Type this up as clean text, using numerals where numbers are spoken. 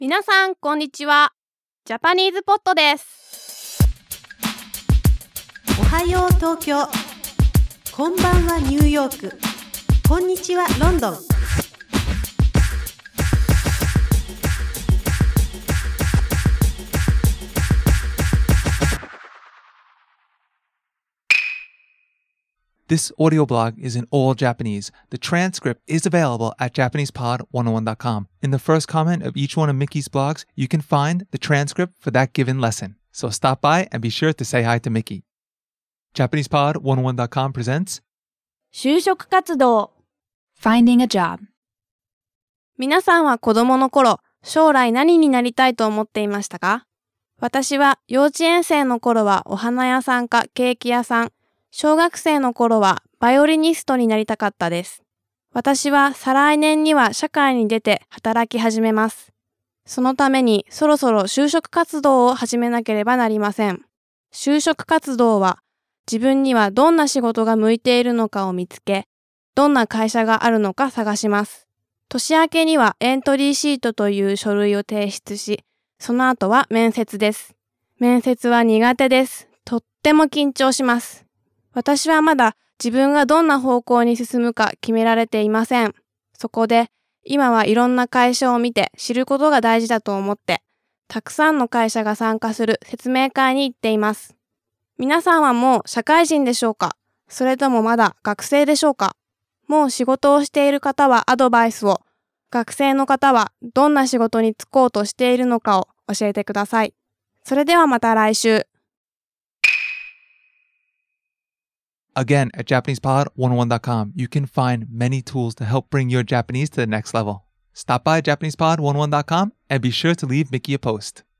皆さんこんにちは。ジャパニーズポットです。 おはよう東京、こんばんはニューヨーク、こんにちはロンドン。 This audio blog is in all Japanese. The transcript is available at JapanesePod101.com. In the first comment of each one of Mickey's blogs, you can find the transcript for that given lesson. So stop by and be sure to say hi to Mickey. JapanesePod101.com presents 就職活動 Finding a job. 皆さんは子供の頃、将来何になりたいと思っていましたか？私は幼稚園生の頃はお花屋さんかケーキ屋さん、小学生の頃はバイオリニストになりたかったです。私は再来年には社会に出て働き始めます。そのためにそろそろ就職活動を始めなければなりません。就職活動は自分にはどんな仕事が向いているのかを見つけ、どんな会社があるのか探します。年明けにはエントリーシートという書類を提出し、その後は面接です。面接は苦手です。とっても緊張します。私はまだ自分がどんな方向に進むか決められていません。そこで今はいろんな会社を見て知ることが大事だと思って、たくさんの会社が参加する説明会に行っています。皆さんはもう社会人でしょうか？それともまだ学生でしょうか？もう仕事をしている方はアドバイスを、学生の方はどんな仕事に就こうとしているのかを教えてください。それではまた来週。 Again, at JapanesePod101.com, you can find many tools to help bring your Japanese to the next level. Stop by JapanesePod101.com and be sure to leave Mickey a post.